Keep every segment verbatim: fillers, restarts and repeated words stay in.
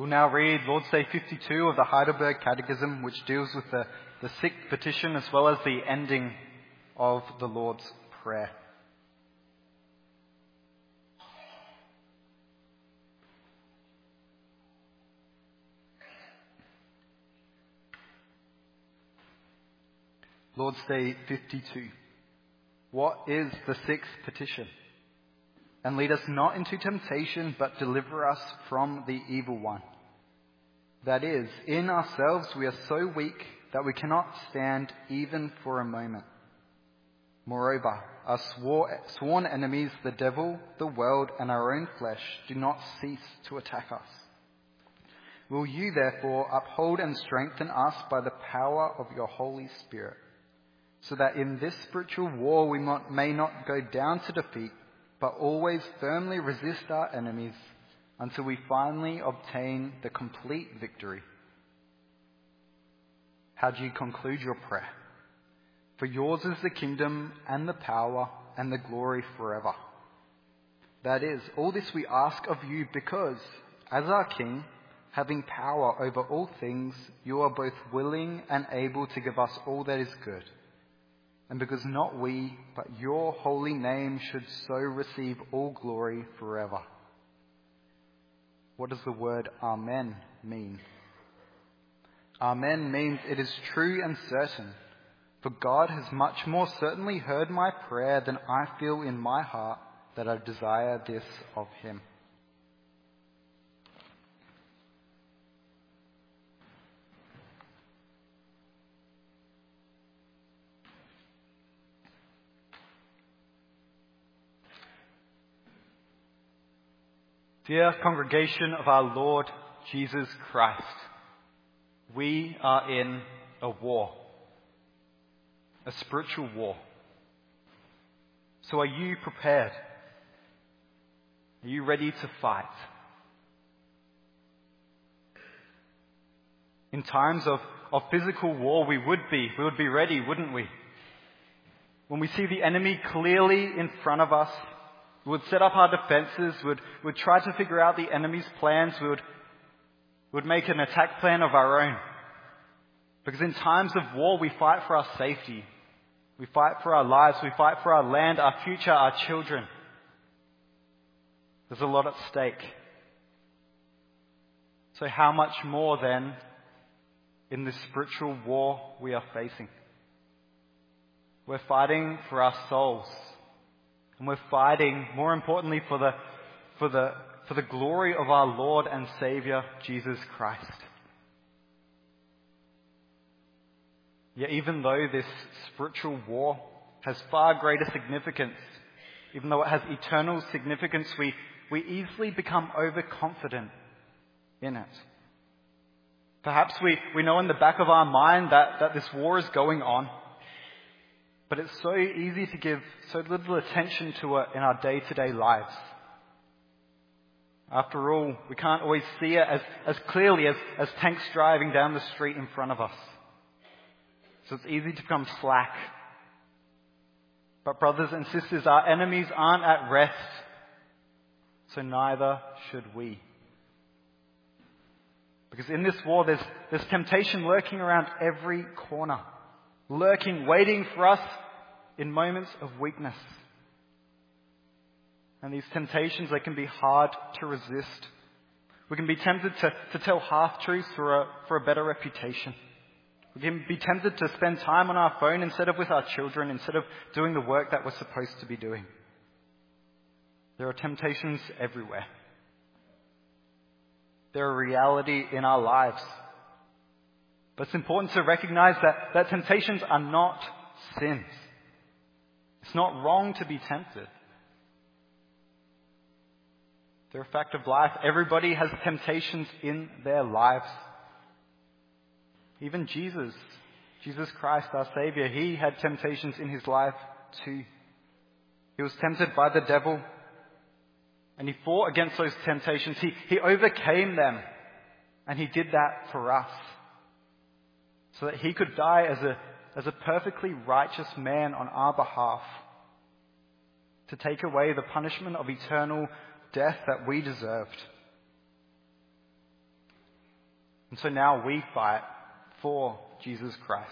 We'll now read Lord's Day fifty-two of the Heidelberg Catechism, which deals with the, the sixth petition as well as the ending of the Lord's Prayer. Lord's Day fifty-two. What is the sixth petition? And lead us not into temptation, but deliver us from the evil one. That is, in ourselves we are so weak that we cannot stand even for a moment. Moreover, our swore, sworn enemies, the devil, the world, and our own flesh, do not cease to attack us. Will you therefore uphold and strengthen us by the power of your Holy Spirit, so that in this spiritual war we may not go down to defeat, but always firmly resist our enemies until we finally obtain the complete victory. How do you conclude your prayer? For yours is the kingdom and the power and the glory forever. That is, all this we ask of you because, as our King, having power over all things, you are both willing and able to give us all that is good. And because not we, but your holy name should so receive all glory forever. What does the word Amen mean? Amen means it is true and certain, for God has much more certainly heard my prayer than I feel in my heart that I desire this of him. Dear congregation of our Lord Jesus Christ, we are in a war, a spiritual war. So are you prepared? Are you ready to fight? In times of, of physical war, we would be, we would be ready, wouldn't we? When we see the enemy clearly in front of us, we would set up our defenses, we would, we would try to figure out the enemy's plans, we would, we would make an attack plan of our own. Because in times of war, we fight for our safety. We fight for our lives, we fight for our land, our future, our children. There's a lot at stake. So how much more then in this spiritual war we are facing? We're fighting for our souls. And we're fighting, more importantly, for the, for the, for the glory of our Lord and Saviour, Jesus Christ. Yet even though this spiritual war has far greater significance, even though it has eternal significance, we, we easily become overconfident in it. Perhaps we, we know in the back of our mind that, that this war is going on. But it's so easy to give so little attention to it in our day-to-day lives. After all, we can't always see it as, as clearly as, as tanks driving down the street in front of us. So it's easy to become slack. But brothers and sisters, our enemies aren't at rest. So neither should we. Because in this war, there's, there's temptation lurking around every corner. Lurking, waiting for us in moments of weakness. And these temptations, they can be hard to resist. We can be tempted to, to tell half-truths for a, for a better reputation. We can be tempted to spend time on our phone instead of with our children, instead of doing the work that we're supposed to be doing. There are temptations everywhere. They're a reality in our lives. But it's important to recognize that, that temptations are not sins. It's not wrong to be tempted. They're a fact of life. Everybody has temptations in their lives. Even Jesus, Jesus Christ, our Saviour, he had temptations in his life too. He was tempted by the devil, and he fought against those temptations. He, he overcame them, and he did that for us, so that he could die as a, as a perfectly righteous man on our behalf, to take away the punishment of eternal death that we deserved. And so now we fight for Jesus Christ.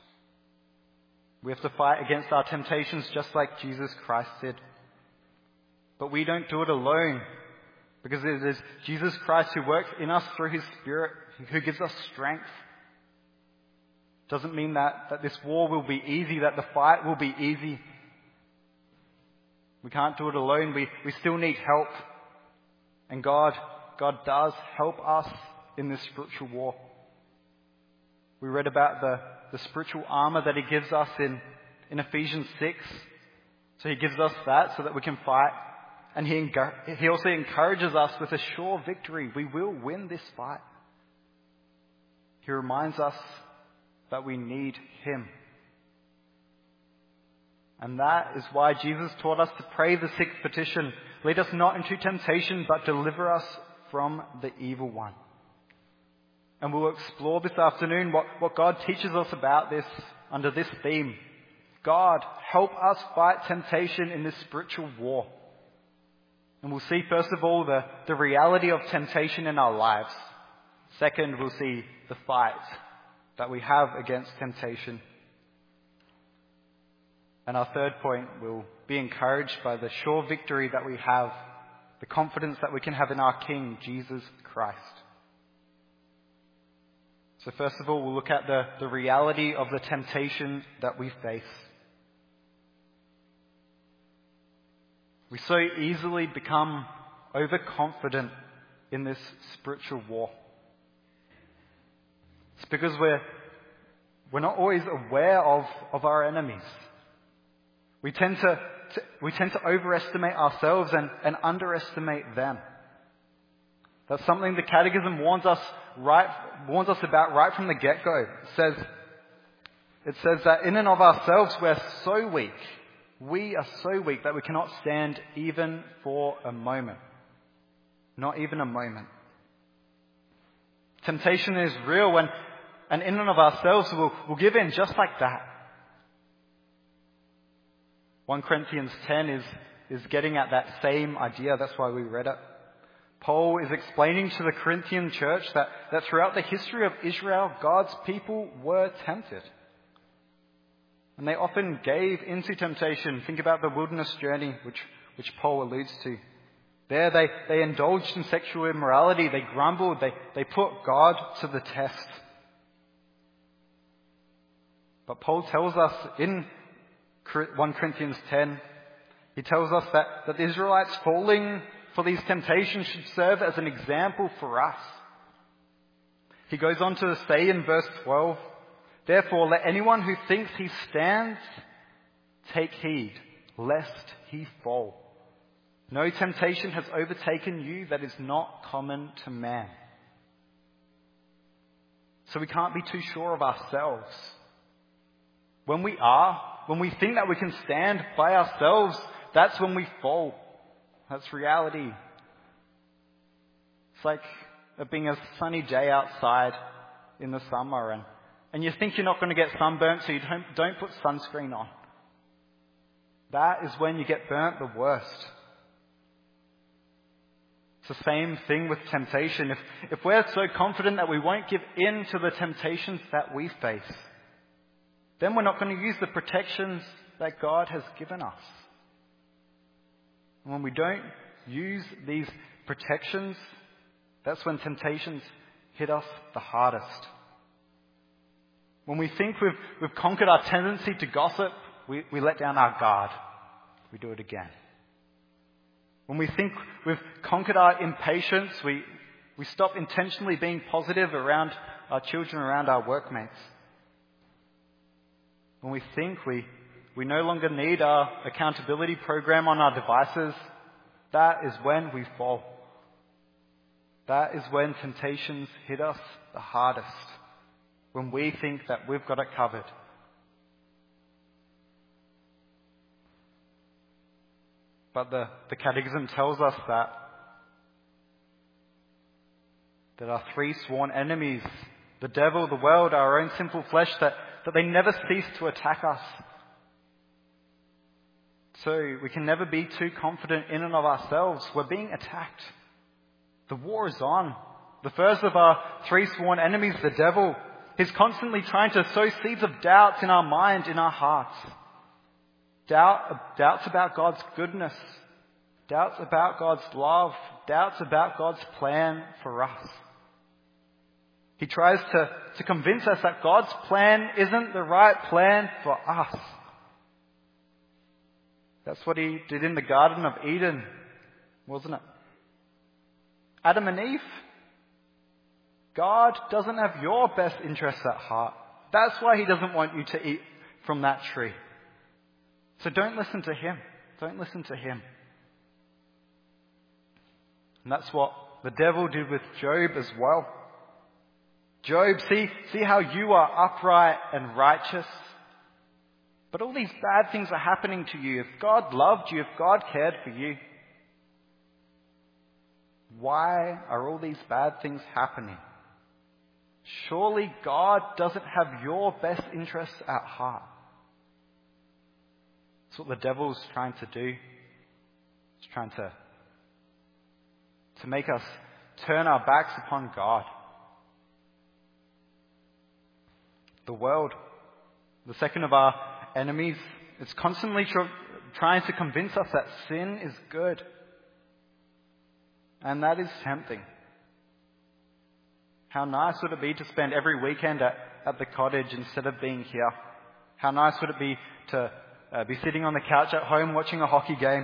We have to fight against our temptations just like Jesus Christ did. But we don't do it alone, because it is Jesus Christ who works in us through his Spirit, who gives us strength. Doesn't mean that, that this war will be easy, that the fight will be easy. We can't do it alone. We, we still need help. And God, God does help us in this spiritual war. We read about the, the spiritual armor that he gives us in, in Ephesians six. So he gives us that so that we can fight. And he, he also encourages us with a sure victory. We will win this fight. He reminds us that we need him. And that is why Jesus taught us to pray the sixth petition. Lead us not into temptation, but deliver us from the evil one. And we'll explore this afternoon what, what God teaches us about this under this theme. God, help us fight temptation in this spiritual war. And we'll see, first of all, the, the reality of temptation in our lives. Second, we'll see the fight that we have against temptation. And our third point, will be encouraged by the sure victory that we have, the confidence that we can have in our King, Jesus Christ. So first of all, we'll look at the, the reality of the temptation that we face. We so easily become overconfident in this spiritual war. It's because we're, we're not always aware of, of our enemies. We tend to, to we tend to overestimate ourselves and, and underestimate them. That's something the Catechism warns us right warns us about right from the get-go. It says it says that in and of ourselves we're so weak. We are so weak that we cannot stand even for a moment. Not even a moment. Temptation is real, and, and in and of ourselves we'll, we'll give in just like that. First Corinthians ten is, is getting at that same idea. That's why we read it. Paul is explaining to the Corinthian church that, that throughout the history of Israel, God's people were tempted. And they often gave into temptation. Think about the wilderness journey, which, which Paul alludes to. There they, they indulged in sexual immorality. They grumbled. They, they put God to the test. But Paul tells us in First Corinthians ten, he tells us that, that the Israelites falling for these temptations should serve as an example for us. He goes on to say in verse twelve, therefore let anyone who thinks he stands take heed, lest he fall. No temptation has overtaken you that is not common to man. So we can't be too sure of ourselves. When we are, when we think that we can stand by ourselves, that's when we fall. That's reality. It's like it being a sunny day outside in the summer, and, and you think you're not going to get sunburnt, so you don't, don't put sunscreen on. That is when you get burnt the worst. It's the same thing with temptation. If, if we're so confident that we won't give in to the temptations that we face, then we're not going to use the protections that God has given us. And when we don't use these protections, that's when temptations hit us the hardest. When we think we've, we've conquered our tendency to gossip, we, we let down our guard. We do it again. When we think we've conquered our impatience, we, we stop intentionally being positive around our children, around our workmates. When we think we, we no longer need our accountability program on our devices, that is when we fall. That is when temptations hit us the hardest. When we think that we've got it covered. But the, the Catechism tells us that, that our three sworn enemies, the devil, the world, our own sinful flesh, that, that they never cease to attack us. So we can never be too confident in and of ourselves. We're being attacked. The war is on. The first of our three sworn enemies, the devil, he's constantly trying to sow seeds of doubts in our mind, in our hearts. Doubt, doubts about God's goodness, doubts about God's love, doubts about God's plan for us. He tries to, to convince us that God's plan isn't the right plan for us. That's what he did in the Garden of Eden, wasn't it? Adam and Eve, God doesn't have your best interests at heart. That's why he doesn't want you to eat from that tree. So don't listen to him. Don't listen to him. And that's what the devil did with Job as well. Job, see, see how you are upright and righteous, but all these bad things are happening to you. If God loved you, if God cared for you, why are all these bad things happening? Surely God doesn't have your best interests at heart. That's what the devil's trying to do. He's trying to, to make us turn our backs upon God. The world, the second of our enemies, is constantly tr- trying to convince us that sin is good. And that is tempting. How nice would it be to spend every weekend at, at the cottage instead of being here? How nice would it be to uh, be sitting on the couch at home watching a hockey game?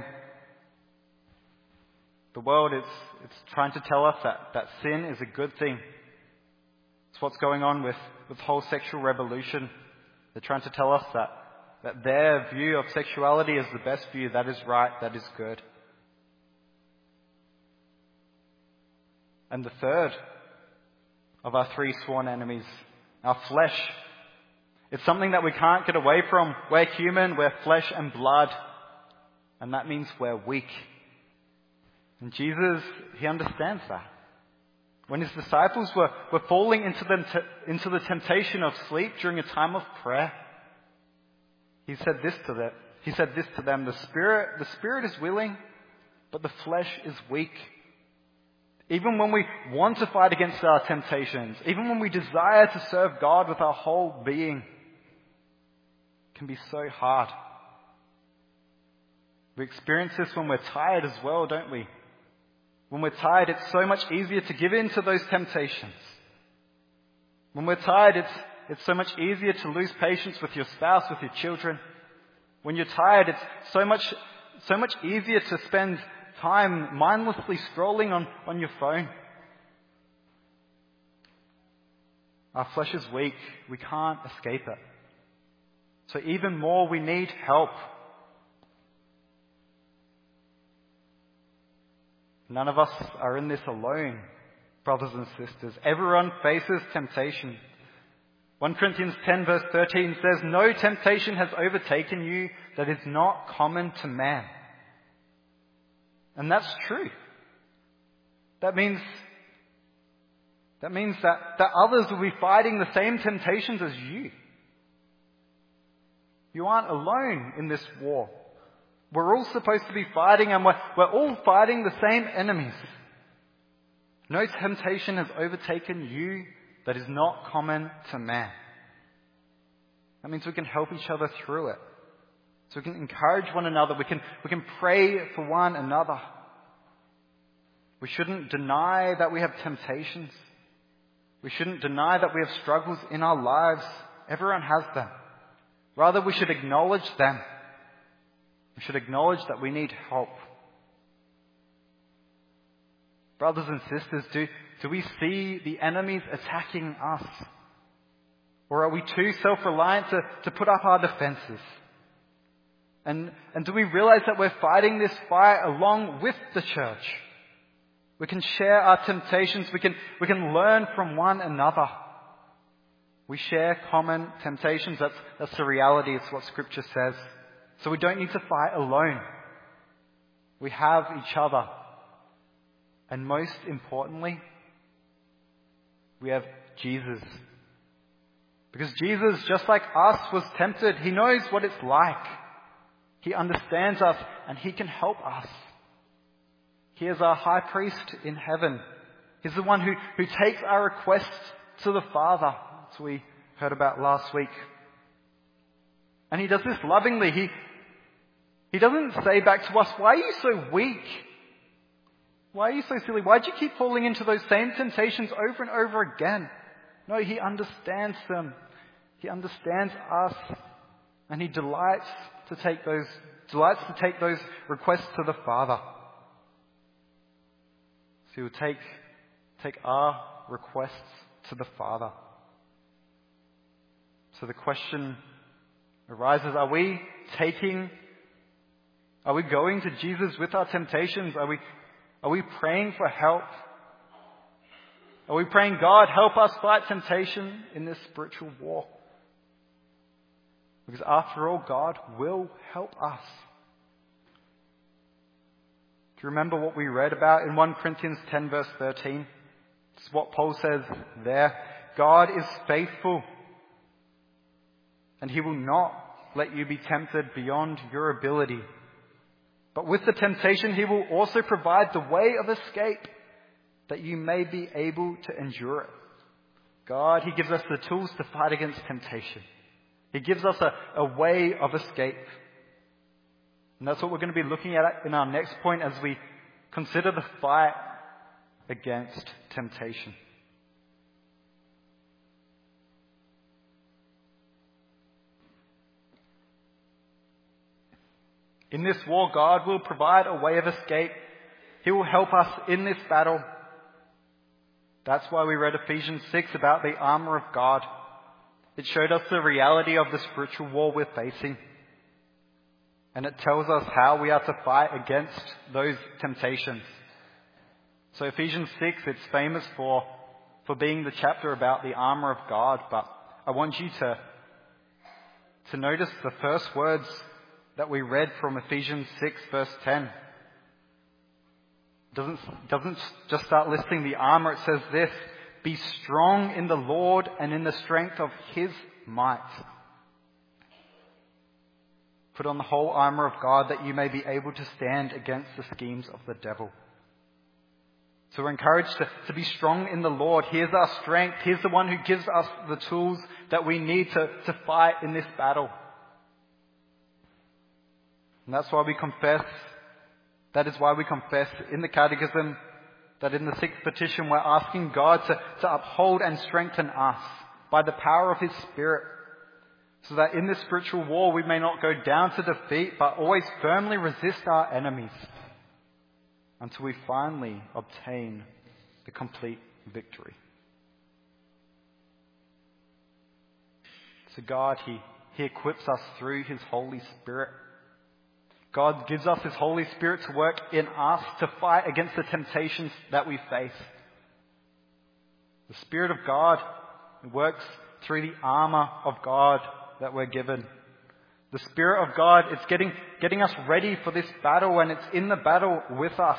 The world is it's trying to tell us that, that sin is a good thing. It's what's going on with, with whole sexual revolution. They're trying to tell us that, that their view of sexuality is the best view, that is right, that is good. And the third of our three sworn enemies, our flesh. It's something that we can't get away from. We're human, we're flesh and blood, and that means we're weak. And Jesus, he understands that. When his disciples were, were falling into the, into the temptation of sleep during a time of prayer, he said this to them. He said this to them, the spirit, the spirit is willing, but the flesh is weak. Even when we want to fight against our temptations, even when we desire to serve God with our whole being, it can be so hard. We experience this when we're tired as well, don't we? When we're tired, it's so much easier to give in to those temptations. When we're tired, it's, it's so much easier to lose patience with your spouse, with your children. When you're tired, it's so much, so much easier to spend time mindlessly scrolling on, on your phone. Our flesh is weak. We can't escape it. So even more, we need help. None of us are in this alone, brothers and sisters. Everyone faces temptation. First Corinthians ten verse thirteen says, "No temptation has overtaken you that is not common to man." And that's true. That means, that means that, that others will be fighting the same temptations as you. You aren't alone in this war. We're all supposed to be fighting, and we're, we're all fighting the same enemies. No temptation has overtaken you that is not common to man. That means we can help each other through it. So we can encourage one another. We can, we can pray for one another. We shouldn't deny that we have temptations. We shouldn't deny that we have struggles in our lives. Everyone has them. Rather, we should acknowledge them. We should acknowledge that we need help. Brothers and sisters, do, do we see the enemies attacking us? Or are we too self-reliant to, to put up our defenses? And, and do we realize that we're fighting this fight along with the church? We can share our temptations. We can, we can learn from one another. We share common temptations. That's, that's the reality. It's what Scripture says. So we don't need to fight alone. We have each other. And most importantly, we have Jesus. Because Jesus, just like us, was tempted. He knows what it's like. He understands us and he can help us. He is our high priest in heaven. He's the one who, who takes our requests to the Father, as we heard about last week. And he does this lovingly. He, he doesn't say back to us, why are you so weak? Why are you so silly? Why do you keep falling into those same temptations over and over again? No, he understands them. He understands us. And he delights to take those, delights to take those requests to the Father. So he will take, take our requests to the Father. So the question arises, are we taking, are we going to Jesus with our temptations? Are we, are we praying for help? Are we praying, God, help us fight temptation in this spiritual war? Because after all, God will help us. Do you remember what we read about in First Corinthians ten verse thirteen? This is what Paul says there. God is faithful, and he will not let you be tempted beyond your ability. But with the temptation, he will also provide the way of escape, that you may be able to endure it. God, he gives us the tools to fight against temptation. He gives us a, a way of escape. And that's what we're going to be looking at in our next point as we consider the fight against temptation. In this war, God will provide a way of escape. He will help us in this battle. That's why we read Ephesians six about the armor of God. It showed us the reality of the spiritual war we're facing. And it tells us how we are to fight against those temptations. So Ephesians six, it's famous for, for being the chapter about the armor of God. But I want you to, to notice the first words that we read from Ephesians six verse ten. Doesn't, doesn't just start listing the armor. It says this, be strong in the Lord and in the strength of his might. Put on the whole armor of God that you may be able to stand against the schemes of the devil. So we're encouraged to, to be strong in the Lord. Here's our strength. Here's the one who gives us the tools that we need to, to fight in this battle. And that's why we confess, that is why we confess in the Catechism that in the sixth petition we're asking God to, to uphold and strengthen us by the power of his Spirit, so that in this spiritual war we may not go down to defeat, but always firmly resist our enemies until we finally obtain the complete victory. So God, he, he equips us through his Holy Spirit. God gives us his Holy Spirit to work in us to fight against the temptations that we face. The Spirit of God works through the armor of God that we're given. The Spirit of God, it's getting, getting us ready for this battle, and it's in the battle with us.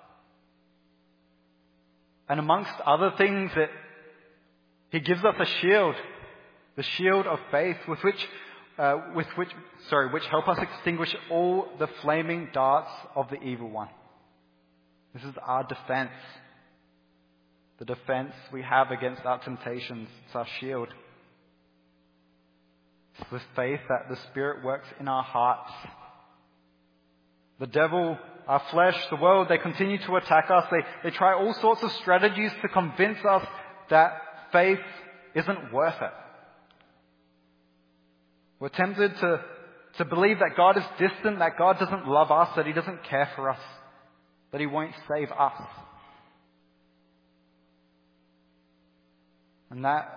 And amongst other things, it, he gives us a shield, the shield of faith with which Uh, with which, sorry, which help us extinguish all the flaming darts of the evil one. This is our defense. The defense we have against our temptations. It's our shield. It's the faith that the Spirit works in our hearts. The devil, our flesh, the world, they continue to attack us. They, they try all sorts of strategies to convince us that faith isn't worth it. We're tempted to, to believe that God is distant, that God doesn't love us, that he doesn't care for us, that he won't save us. And that,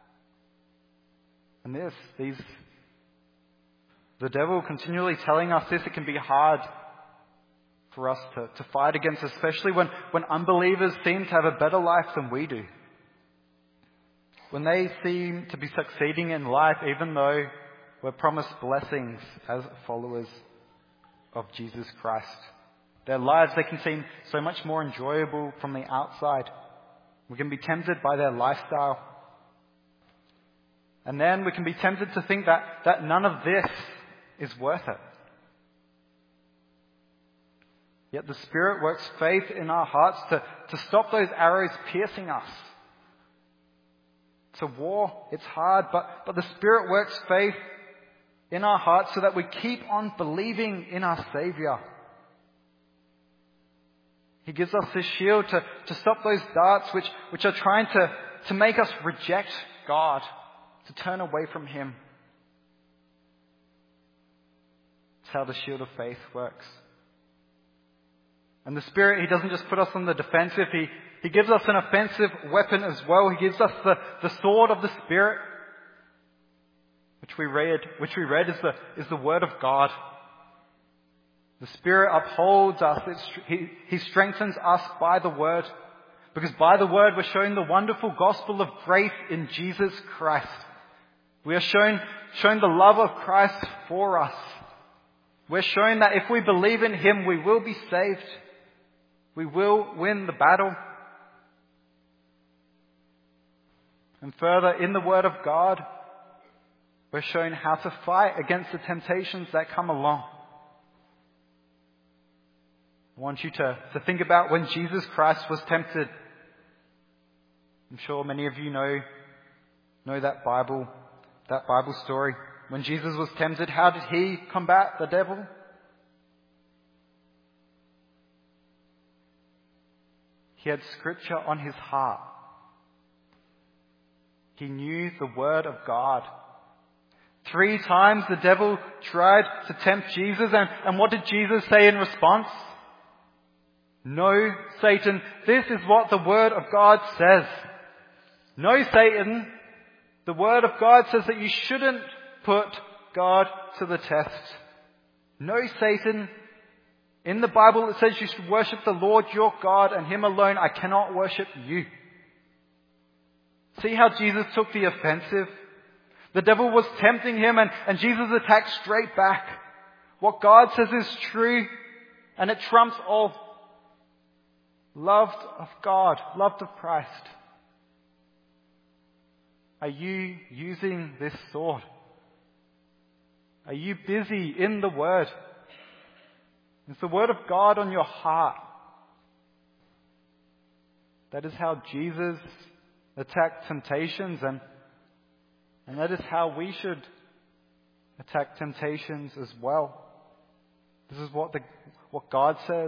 and this, these, the devil continually telling us this, it can be hard for us to, to fight against, especially when, when unbelievers seem to have a better life than we do. When they seem to be succeeding in life, even though we're promised blessings as followers of Jesus Christ. Their lives, they can seem so much more enjoyable from the outside. We can be tempted by their lifestyle. And then we can be tempted to think that, that none of this is worth it. Yet the Spirit works faith in our hearts to, to stop those arrows piercing us. It's a war. It's hard. But, but the Spirit works faith in our hearts so that we keep on believing in our Saviour. He gives us this shield to, to stop those darts which, which are trying to, to make us reject God, to turn away from Him. It's how the shield of faith works. And the Spirit, He doesn't just put us on the defensive. He, he gives us an offensive weapon as well. He gives us the, the sword of the Spirit, which we read, which we read is the, is the Word of God. The Spirit upholds us. He, he strengthens us by the Word. Because by the Word we're showing the wonderful gospel of grace in Jesus Christ. We are shown, shown the love of Christ for us. We're shown that if we believe in Him, we will be saved. We will win the battle. And further, in the Word of God, we're shown how to fight against the temptations that come along. I want you to, to think about when Jesus Christ was tempted. I'm sure many of you know, know that Bible, that Bible story. When Jesus was tempted, how did He combat the devil? He had Scripture on His heart. He knew the Word of God. Three times the devil tried to tempt Jesus, and, and what did Jesus say in response? No, Satan, this is what the Word of God says. No, Satan, the Word of God says that you shouldn't put God to the test. No, Satan, in the Bible it says you should worship the Lord your God and Him alone. I cannot worship you. See how Jesus took the offensive? The devil was tempting Him and, and Jesus attacked straight back. What God says is true and it trumps all. Loved of God, loved of Christ. Are you using this sword? Are you busy in the Word? Is the Word of God on your heart? That is how Jesus attacked temptations, and, and that is how we should attack temptations as well. This is what the what God says.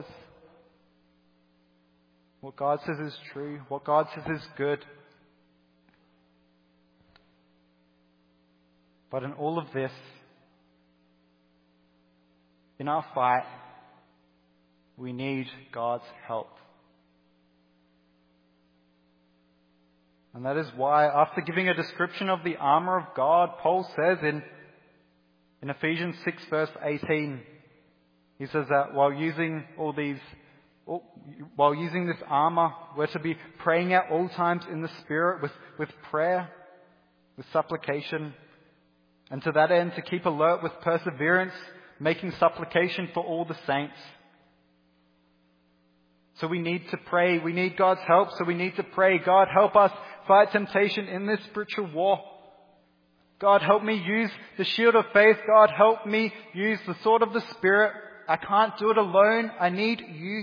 What God says is true. What God says is good. But in all of this, in our fight, we need God's help. And that is why, after giving a description of the armour of God, Paul says in, in Ephesians six verse eighteen, he says that while using all these, while using this armour, we're to be praying at all times in the Spirit with, with prayer, with supplication, and to that end to keep alert with perseverance, making supplication for all the saints. So we need to pray. We need God's help. So we need to pray. God, help us fight temptation in this spiritual war. God, help me use the shield of faith. God, help me use the sword of the Spirit. I can't do it alone. I need you.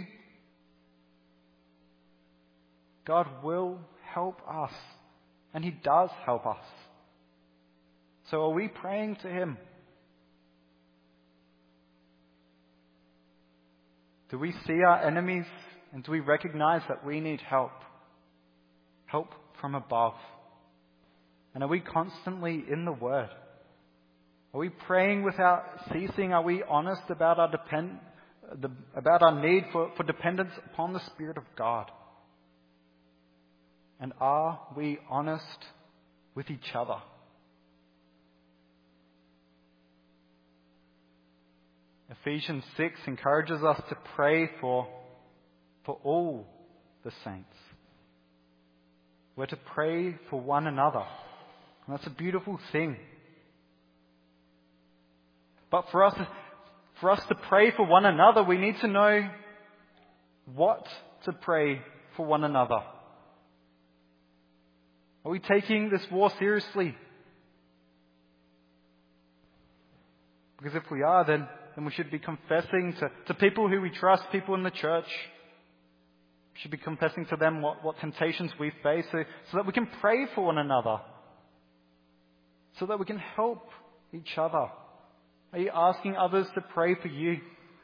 God will help us. And He does help us. So are we praying to Him? Do we see our enemies and do we recognize that we need help? Help from above. And are we constantly in the Word? Are we praying without ceasing? Are we honest about our depend, the, about our need for, for dependence upon the Spirit of God? And are we honest with each other? Ephesians six encourages us to pray for, for all the saints. We're to pray for one another. And that's a beautiful thing. But for us, for us to pray for one another, we need to know what to pray for one another. Are we taking this war seriously? Because if we are, then then we should be confessing to, to people who we trust, people in the church. We should be confessing to them what, what temptations we face so, so that we can pray for one another. So that we can help each other. Are you asking others to pray for you?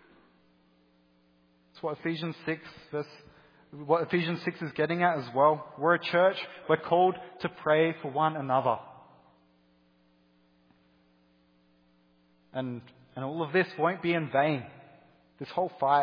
That's what Ephesians six, verse, what Ephesians six is getting at as well. We're a church. We're called to pray for one another. And, and all of this won't be in vain. This whole fight.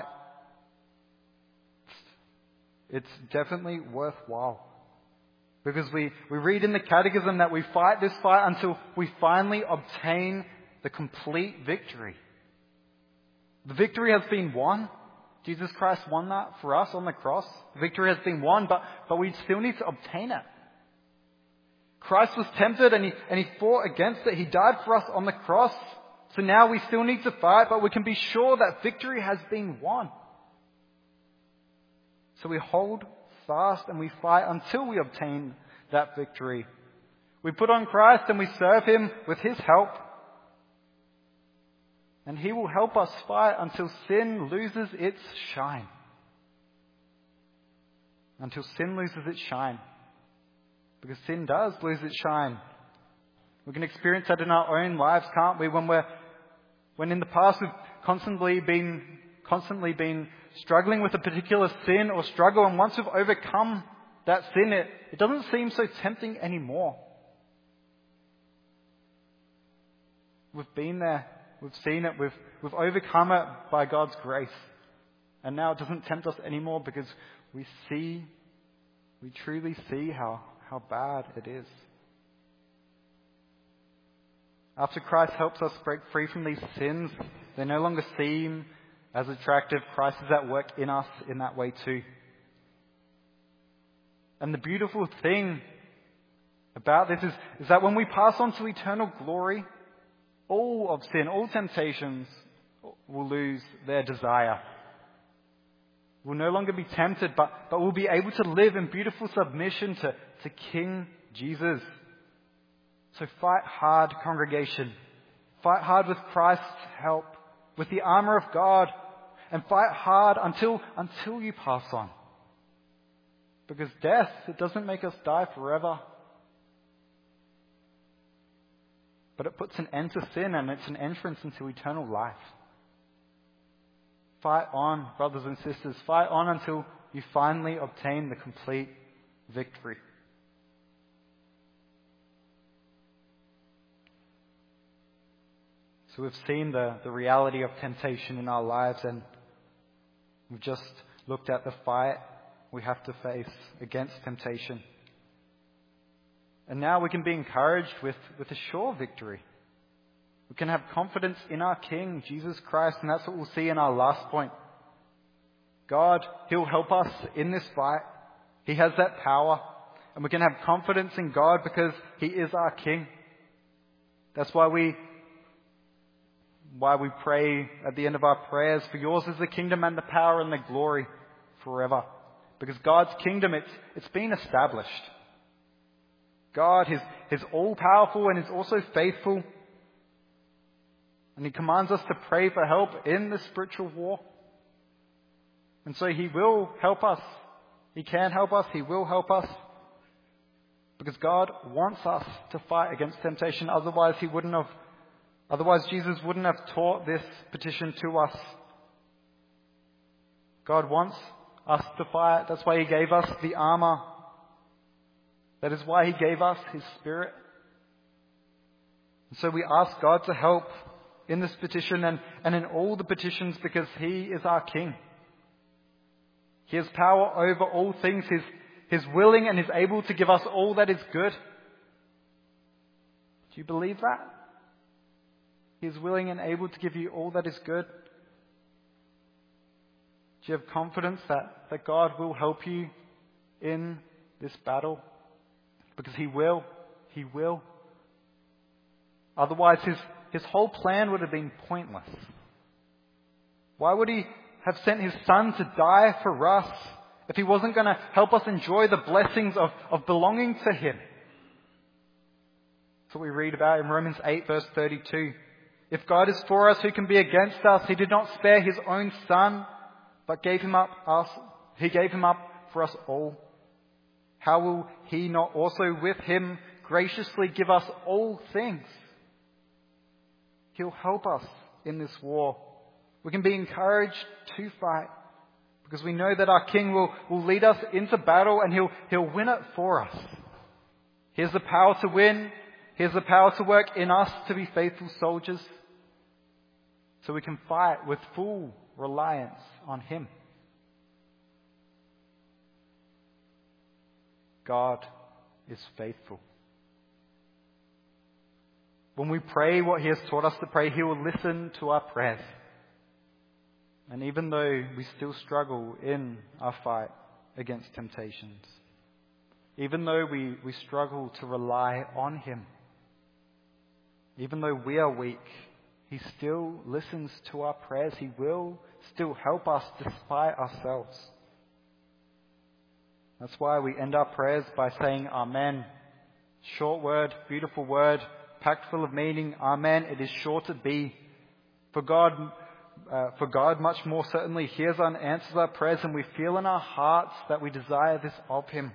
It's definitely worthwhile. Because we, we read in the Catechism that we fight this fight until we finally obtain the complete victory. The victory has been won. Jesus Christ won that for us on the cross. The victory has been won, but, but we still need to obtain it. Christ was tempted and he, and he fought against it. He died for us on the cross. So now we still need to fight, but we can be sure that victory has been won. So we hold fast and we fight until we obtain that victory. We put on Christ and we serve Him with His help. And He will help us fight until sin loses its shine. Until sin loses its shine. Because sin does lose its shine. We can experience that in our own lives, can't we? When we're, when in the past we've constantly been, constantly been struggling with a particular sin or struggle, and once we've overcome that sin, it, it doesn't seem so tempting anymore. We've been there, we've seen it, we've, we've overcome it by God's grace. And now it doesn't tempt us anymore because we see, we truly see how, how bad it is. After Christ helps us break free from these sins, they no longer seem as attractive. Christ is at work in us in that way too. And the beautiful thing about this is, is that when we pass on to eternal glory, all of sin, all temptations will lose their desire. We'll no longer be tempted, but, but we'll be able to live in beautiful submission to, to King Jesus. So fight hard, congregation. Fight hard with Christ's help, with the armor of God, and fight hard until, until you pass on. Because death, it doesn't make us die forever. But it puts an end to sin and it's an entrance into eternal life. Fight on, brothers and sisters. Fight on until you finally obtain the complete victory. So we've seen the, the reality of temptation in our lives, and we've just looked at the fight we have to face against temptation. And now we can be encouraged with, with a sure victory. We can have confidence in our King, Jesus Christ, and that's what we'll see in our last point. God, He'll help us in this fight. He has that power, and we can have confidence in God because He is our King. That's why we why we pray at the end of our prayers, for yours is the kingdom and the power and the glory forever. Because God's kingdom, it's it's been established. God is, is all-powerful and is also faithful. And He commands us to pray for help in the spiritual war. And so He will help us. He can help us. He will help us. Because God wants us to fight against temptation. Otherwise, He wouldn't have, otherwise Jesus wouldn't have taught this petition to us. God wants us to fight. That's why He gave us the armor. That is why He gave us His Spirit. And so we ask God to help in this petition and, and in all the petitions because He is our King. He has power over all things. He's, he's willing and is able to give us all that is good. Do you believe that? He is willing and able to give you all that is good. Do you have confidence that, that God will help you in this battle? Because He will. He will. Otherwise, His, his whole plan would have been pointless. Why would He have sent His Son to die for us if He wasn't going to help us enjoy the blessings of, of belonging to Him? That's what we read about in Romans eight verse thirty-two. If God is for us, who can be against us? He did not spare his own son, but gave him up us. He gave him up for us all. How will he not also with him graciously give us all things? He'll help us in this war. We can be encouraged to fight because we know that our King will, will lead us into battle and he'll, he'll win it for us. He has the power to win. He has the power to work in us to be faithful soldiers. So we can fight with full reliance on him. God is faithful. When we pray what he has taught us to pray, he will listen to our prayers. And even though we still struggle in our fight against temptations, even though we, we struggle to rely on him, even though we are weak, he still listens to our prayers. He will still help us despite ourselves. That's why we end our prayers by saying Amen. Short word, beautiful word, packed full of meaning. Amen. It is sure to be. For God, uh, for God much more certainly hears and answers our prayers, and we feel in our hearts that we desire this of him.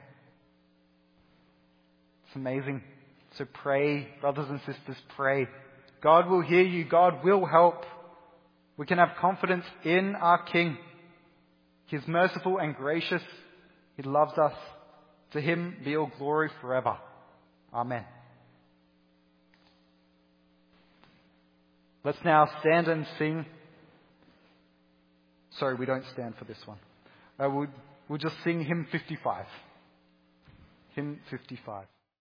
It's amazing. So pray, brothers and sisters, pray. God will hear you. God will help. We can have confidence in our King. He is merciful and gracious. He loves us. To him be all glory forever. Amen. Let's now stand and sing. Sorry, we don't stand for this one. Uh, we'll, we'll just sing hymn fifty-five. Hymn fifty-five.